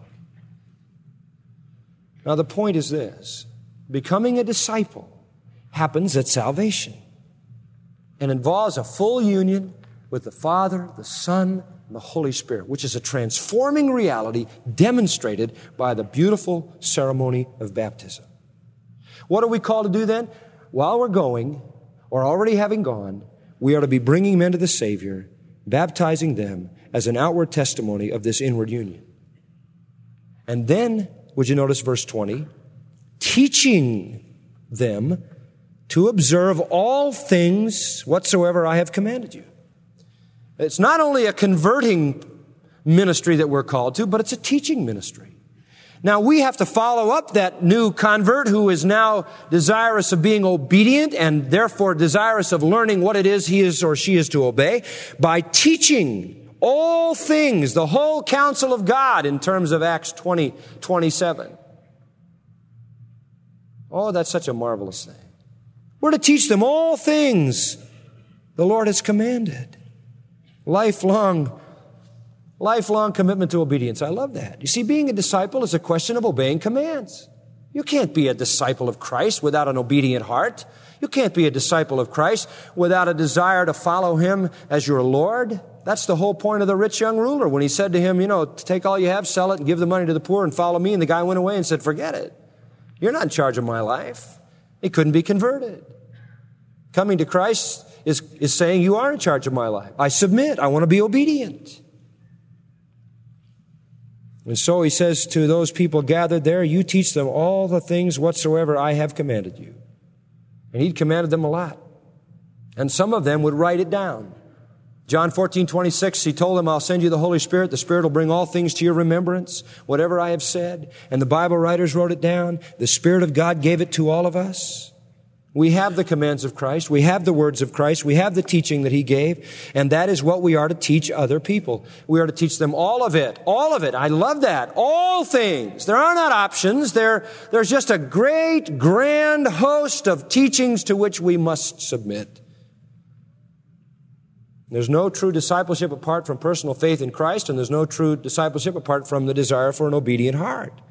Now the point is this. Becoming a disciple happens at salvation and involves a full union with the Father, the Son, and the Holy Spirit, which is a transforming reality demonstrated by the beautiful ceremony of baptism. What are we called to do then? While we're going, or already having gone, we are to be bringing men to the Savior, baptizing them as an outward testimony of this inward union. And then, would you notice verse 20? Teaching them to observe all things whatsoever I have commanded you. It's not only a converting ministry that we're called to, but it's a teaching ministry. Now, we have to follow up that new convert who is now desirous of being obedient and therefore desirous of learning what it is he is or she is to obey by teaching all things, the whole counsel of God in terms of Acts 20:27. Oh, that's such a marvelous thing. We're to teach them all things the Lord has commanded. Lifelong commitment to obedience. I love that. You see, being a disciple is a question of obeying commands. You can't be a disciple of Christ without an obedient heart. You can't be a disciple of Christ without a desire to follow Him as your Lord. That's the whole point of the rich young ruler when he said to him, take all you have, sell it, and give the money to the poor and follow me. And the guy went away and said, forget it. You're not in charge of my life. He couldn't be converted. Coming to Christ is saying, you are in charge of my life. I submit. I want to be obedient. And so he says to those people gathered there, you teach them all the things whatsoever I have commanded you. And He'd commanded them a lot. And some of them would write it down. John 14:26, He told them, I'll send you the Holy Spirit. The Spirit will bring all things to your remembrance, whatever I have said. And the Bible writers wrote it down. The Spirit of God gave it to all of us. We have the commands of Christ. We have the words of Christ. We have the teaching that He gave. And that is what we are to teach other people. We are to teach them all of it. All of it. I love that. All things. There are not options. There's just a great, grand host of teachings to which we must submit. There's no true discipleship apart from personal faith in Christ, and there's no true discipleship apart from the desire for an obedient heart.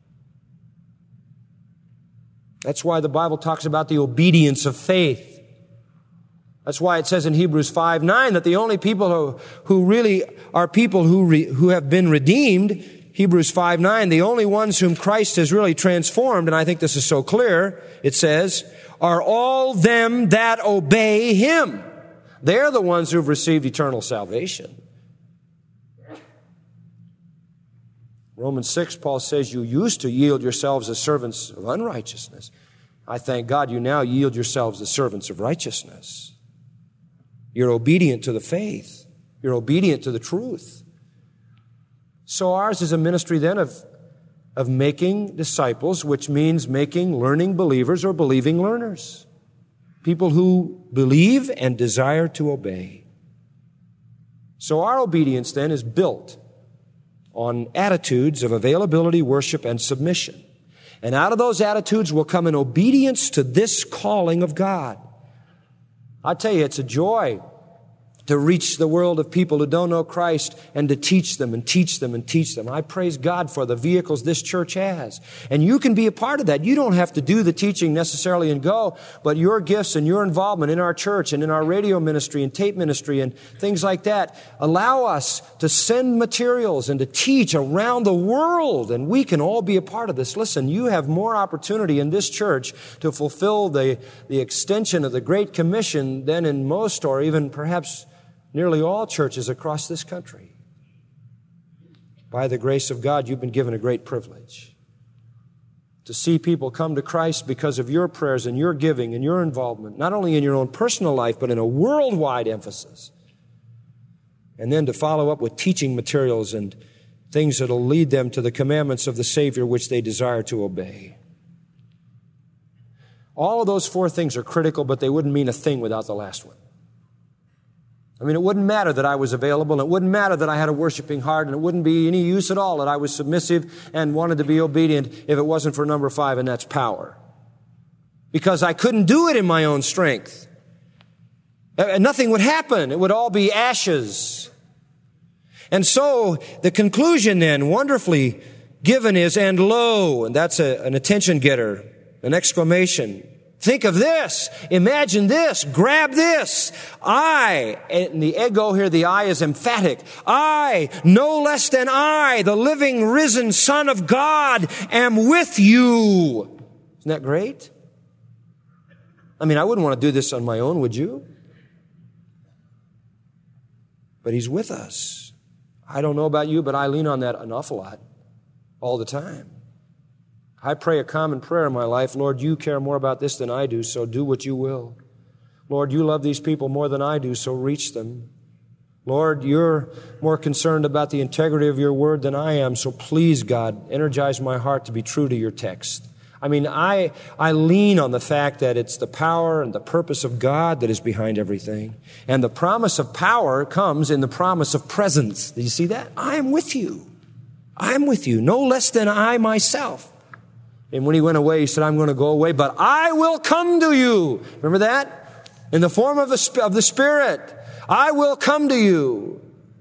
That's why the Bible talks about the obedience of faith. That's why it says in Hebrews 5:9 that the only people who really are people who have been redeemed, Hebrews 5:9, the only ones whom Christ has really transformed, and I think this is so clear, it says, are all them that obey Him. They're the ones who've received eternal salvation. Romans 6, Paul says, you used to yield yourselves as servants of unrighteousness. I thank God you now yield yourselves as servants of righteousness. You're obedient to the faith. You're obedient to the truth. So ours is a ministry then of making disciples, which means making learning believers or believing learners. People who believe and desire to obey. So our obedience then is built on attitudes of availability, worship, and submission. And out of those attitudes will come an obedience to this calling of God. I tell you, it's a joy to reach the world of people who don't know Christ and to teach them and teach them and teach them. I praise God for the vehicles this church has. And you can be a part of that. You don't have to do the teaching necessarily and go, but your gifts and your involvement in our church and in our radio ministry and tape ministry and things like that allow us to send materials and to teach around the world, and we can all be a part of this. Listen, you have more opportunity in this church to fulfill the extension of the Great Commission than in most or even perhaps nearly all churches across this country. By the grace of God, you've been given a great privilege to see people come to Christ because of your prayers and your giving and your involvement, not only in your own personal life, but in a worldwide emphasis. And then to follow up with teaching materials and things that will lead them to the commandments of the Savior which they desire to obey. All of those four things are critical, but they wouldn't mean a thing without the last one. I mean, it wouldn't matter that I was available, and it wouldn't matter that I had a worshiping heart, and it wouldn't be any use at all that I was submissive and wanted to be obedient if it wasn't for number 5, and that's power. because I couldn't do it in my own strength. Nothing would happen. It would all be ashes. And so the conclusion then, wonderfully given, is, and lo, and that's an attention getter, an exclamation. Think of this. Imagine this. Grab this. I, and the ego here, the I is emphatic. I, no less than I, the living, risen Son of God, am with you. Isn't that great? I mean, I wouldn't want to do this on my own, would you? But He's with us. I don't know about you, but I lean on that an awful lot all the time. I pray a common prayer in my life. Lord, you care more about this than I do, so do what you will. Lord, you love these people more than I do, so reach them. Lord, you're more concerned about the integrity of your word than I am, so please, God, energize my heart to be true to your text. I mean, I lean on the fact that it's the power and the purpose of God that is behind everything. And the promise of power comes in the promise of presence. Do you see that? I am with you. I am with you, no less than I myself. And when He went away, He said, I'm going to go away, but I will come to you. Remember that? In the form of the Spirit. I will come to you.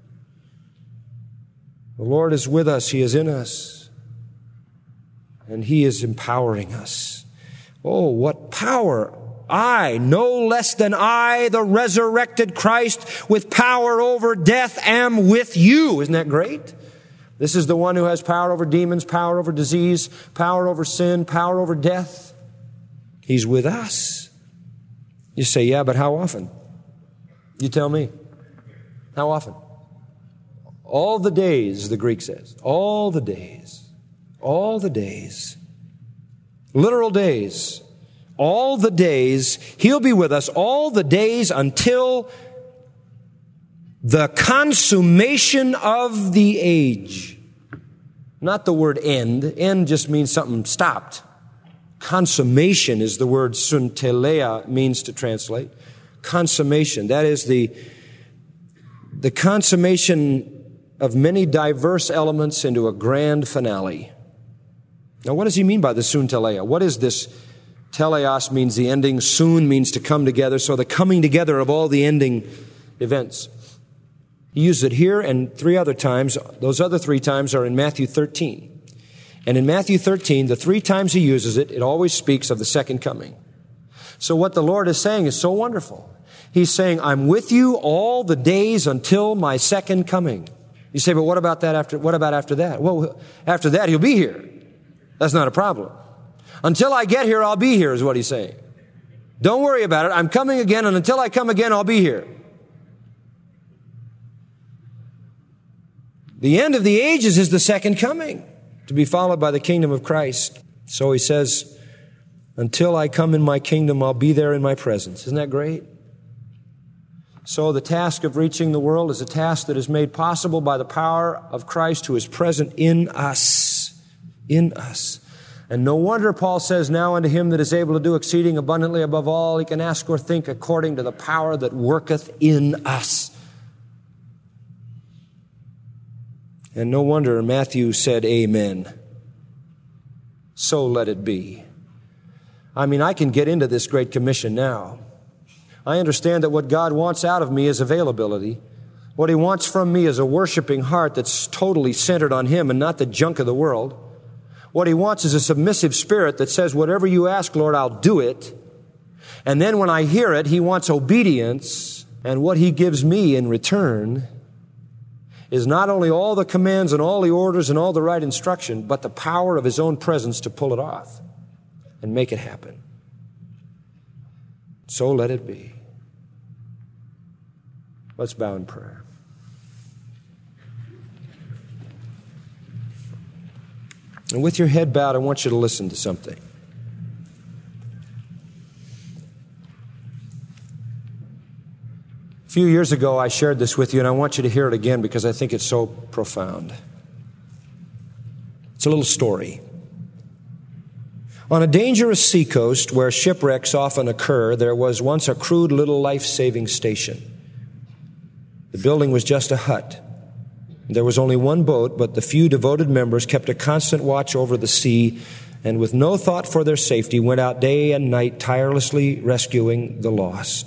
The Lord is with us. He is in us. And He is empowering us. Oh, what power. I, no less than I, the resurrected Christ, with power over death, am with you. Isn't that great? This is the one who has power over demons, power over disease, power over sin, power over death. He's with us. You say, yeah, but how often? You tell me. How often? All the days, the Greek says. All the days. All the days. Literal days. All the days. He'll be with us all the days until the consummation of the age. Not the word end. End just means something stopped. Consummation is the word sunteleia means to translate. Consummation. That is the consummation of many diverse elements into a grand finale. Now, what does he mean by the sunteleia? What is this? Teleos means the ending. Soon means to come together. So the coming together of all the ending events. He uses it here and 3 other times. Those other 3 times are in Matthew 13. And in Matthew 13, the 3 times he uses it, it always speaks of the second coming. So what the Lord is saying is so wonderful. He's saying, I'm with you all the days until my second coming. You say, but what about after that? Well, after that, He'll be here. That's not a problem. Until I get here, I'll be here, is what He's saying. Don't worry about it. I'm coming again, and until I come again, I'll be here. The end of the ages is the second coming, to be followed by the kingdom of Christ. So He says, until I come in my kingdom, I'll be there in my presence. Isn't that great? So the task of reaching the world is a task that is made possible by the power of Christ who is present in us. In us. And no wonder Paul says, now unto Him that is able to do exceeding abundantly above all he can ask or think, according to the power that worketh in us. And no wonder Matthew said, amen. So let it be. I mean, I can get into this Great Commission now. I understand that what God wants out of me is availability. What He wants from me is a worshiping heart that's totally centered on Him and not the junk of the world. What He wants is a submissive spirit that says, whatever you ask, Lord, I'll do it. And then when I hear it, He wants obedience. And what He gives me in return is not only all the commands and all the orders and all the right instruction, but the power of His own presence to pull it off and make it happen. So let it be. Let's bow in prayer. And with your head bowed, I want you to listen to something. A few years ago, I shared this with you, and I want you to hear it again because I think it's so profound. It's a little story. On a dangerous seacoast where shipwrecks often occur, there was once a crude little life-saving station. The building was just a hut. There was only one boat, but the few devoted members kept a constant watch over the sea and with no thought for their safety went out day and night tirelessly rescuing the lost.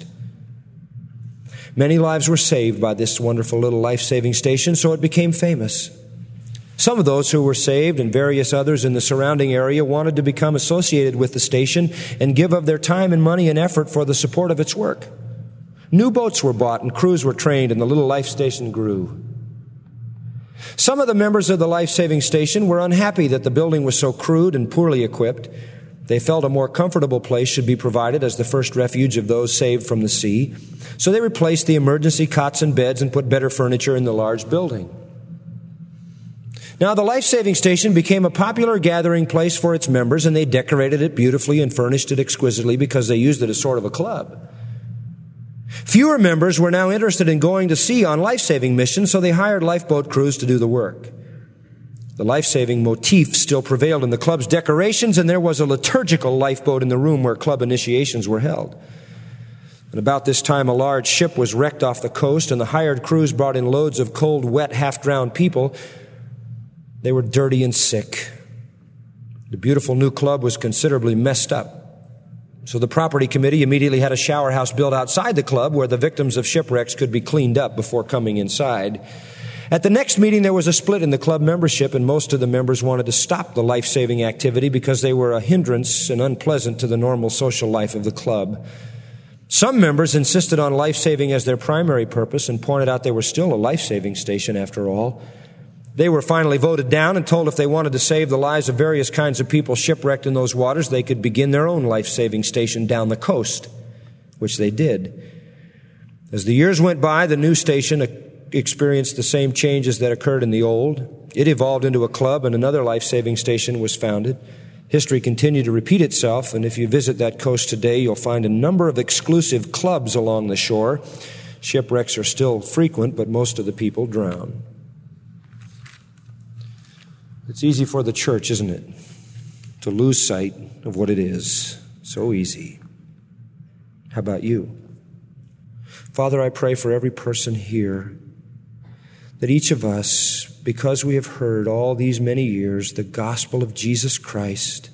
Many lives were saved by this wonderful little life-saving station, so it became famous. Some of those who were saved and various others in the surrounding area wanted to become associated with the station and give of their time and money and effort for the support of its work. New boats were bought and crews were trained, and the little life station grew. Some of the members of the life-saving station were unhappy that the building was so crude and poorly equipped. They felt a more comfortable place should be provided as the first refuge of those saved from the sea. So they replaced the emergency cots and beds and put better furniture in the large building. Now, the life-saving station became a popular gathering place for its members, and they decorated it beautifully and furnished it exquisitely because they used it as sort of a club. Fewer members were now interested in going to sea on life-saving missions, so they hired lifeboat crews to do the work. The life-saving motif still prevailed in the club's decorations, and there was a liturgical lifeboat in the room where club initiations were held. And about this time, a large ship was wrecked off the coast, and the hired crews brought in loads of cold, wet, half-drowned people. They were dirty and sick. The beautiful new club was considerably messed up. So the property committee immediately had a shower house built outside the club where the victims of shipwrecks could be cleaned up before coming inside. At the next meeting, there was a split in the club membership, and most of the members wanted to stop the life-saving activity because they were a hindrance and unpleasant to the normal social life of the club. Some members insisted on life-saving as their primary purpose and pointed out they were still a life-saving station after all. They were finally voted down and told if they wanted to save the lives of various kinds of people shipwrecked in those waters, they could begin their own life-saving station down the coast, which they did. As the years went by, the new station experienced the same changes that occurred in the old. It evolved into a club, and another life-saving station was founded. History continued to repeat itself, and if you visit that coast today, you'll find a number of exclusive clubs along the shore. Shipwrecks are still frequent, but most of the people drown. It's easy for the church, isn't it, to lose sight of what it is. So easy. How about you? Father, I pray for every person here that each of us, because we have heard all these many years the gospel of Jesus Christ,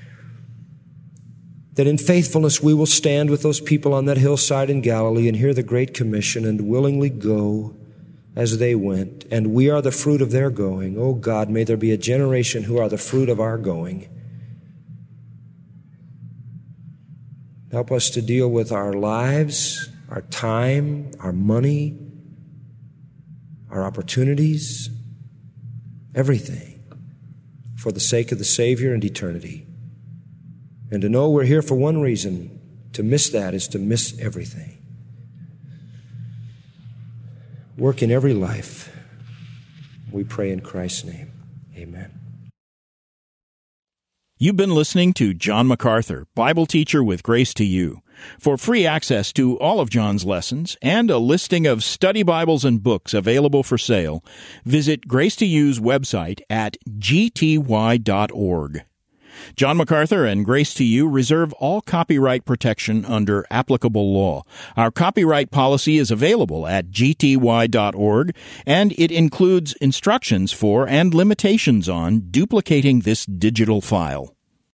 that in faithfulness we will stand with those people on that hillside in Galilee and hear the Great Commission and willingly go as they went, and we are the fruit of their going. Oh God, may there be a generation who are the fruit of our going. Help us to deal with our lives, our time, our money, our opportunities, everything, for the sake of the Savior and eternity. And to know we're here for one reason. To miss that is to miss everything. Work in every life. We pray in Christ's name. Amen. You've been listening to John MacArthur, Bible teacher with Grace to You. For free access to all of John's lessons and a listing of study Bibles and books available for sale, visit Grace to You's website at gty.org. John MacArthur and Grace to You reserve all copyright protection under applicable law. Our copyright policy is available at gty.org, and it includes instructions for and limitations on duplicating this digital file.